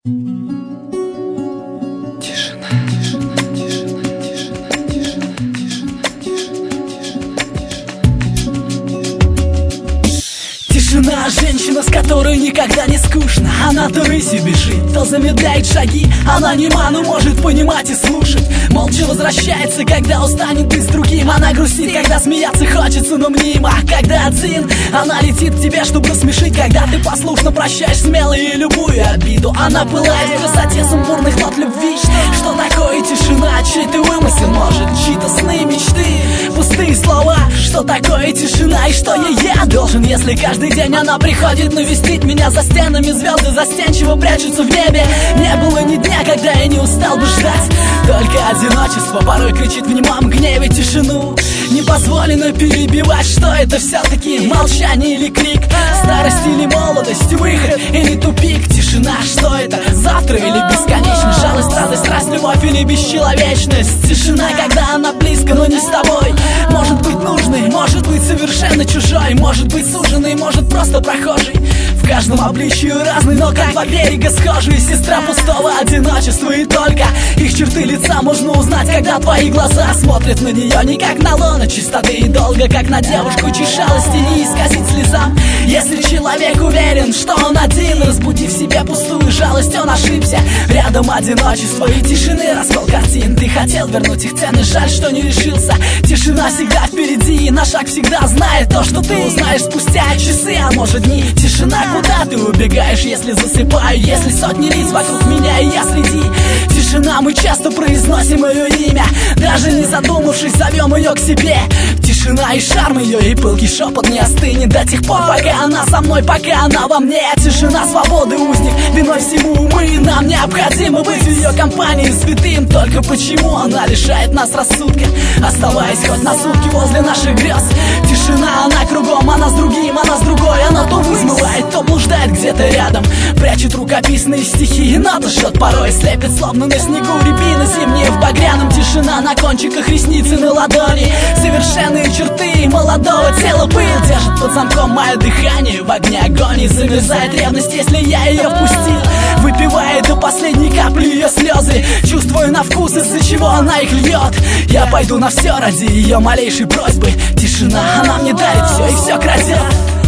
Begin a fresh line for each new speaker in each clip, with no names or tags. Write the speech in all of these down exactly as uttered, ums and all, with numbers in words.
Тишина, тишина, тишина, тишина, тишина, тишина, тишина, женщина, с которой никогда не скучно. Она то рысью бежит, то замедляет шаги. Она нема, но может понимать и слушать. Молча возвращается, когда устанет быть с другим. Она грустит, когда смеяться хочется, но мнимо. Когда один, она летит к тебе, чтобы рассмешить. Когда ты послушно прощаешь смело и любую обиду. Она пылает в красоте сумбурных нот любви. Что такое тишина? Чей ты вымысел, может? Чьи-то сны, мечты, пустые слова. Что такое тишина и что ей я должен, если каждый день она приходит навестить меня? За стенами звезды застенчиво прячутся в небе. Не было ни дня, когда я не устал бы ждать. Только одиночество порой кричит в немом гневе тишину. Не позволено перебивать, что это все-таки молчание или крик, старость или молодость, выход или тупик. Тишина, что это? Завтра или бесконечность? Жалость, радость, страсть, любовь или бесчеловечность? Тишина, когда она близко, но не с тобой. Может быть нужной, может быть совершенно чужой, может быть суженый, может просто прохожий. В каждом обличии разный, но как два берега схожие. Сестра пустого одиночества, и только их черты лица можно узнать, когда твои глаза смотрят на нее не как на лоно чистоты и долго, как на девушку, чьей шалости не исказить слезам. Если человек уверен, что он один, разбуди в себе пустую жалость, он ошибся. Рядом одиночество и тишины раскол картин. Ты хотел вернуть их ценность, жаль, что не решился. Тишина всегда впереди, и на шаг всегда знает то, что ты узнаешь спустя часы, а может дни. Тишина, куда ты убегаешь, если засыпаю, если сотни лиц вокруг меня, и я среди. Тишина, мы часто произносим ее имя, даже не задумавшись, зовем ее к себе. Тишина и шарм ее, и пылкий шепот не остынет до тех пор, пока она со мной, пока она во мне. Тишина свободы, узник, виной всему мы. Нам необходимо быть в ее компании святым. Только почему она лишает нас рассудка, оставаясь хоть на сутки возле наших грез? Тишина, она кругом, она с другим, она с другой. Она то взмывает, то блуждает где-то рядом, прячет рукописные стихи, но дышит порой, слепит словно на снегу рябины зимние в багряном. Тишина на кончиках ресниц и на ладони, совершенные черты молодого тела. Пыль держит под замком мое дыхание, в огне агонии замерзает ревность, если я ее впустил. Выпивая до последней капли ее слезы, чувствую на вкус, из-за чего она их льет. Я пойду на все ради ее малейшей просьбы. Тишина, она мне дарит все и все крадет.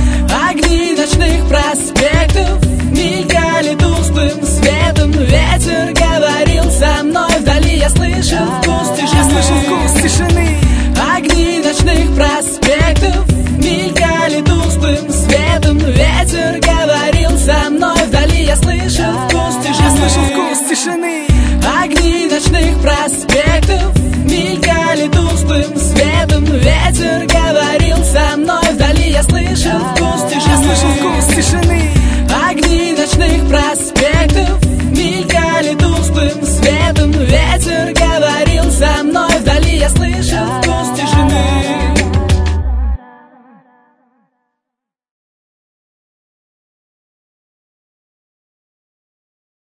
Огни ночных проспектов мелькали тусклым светом. Ветер говорил со мной вдали, я слышал вкус тишины.
Я слышал вкус тишины.
Огни ночных проспектов мелькали тусклым светом. Ветер говорил со мной вдали, я слышал вкус тишины.
Я слышал вкус тишины.
Огни ночных проспектов мелькали тусклым светом. Ветер говорил со мной вдали, я слышал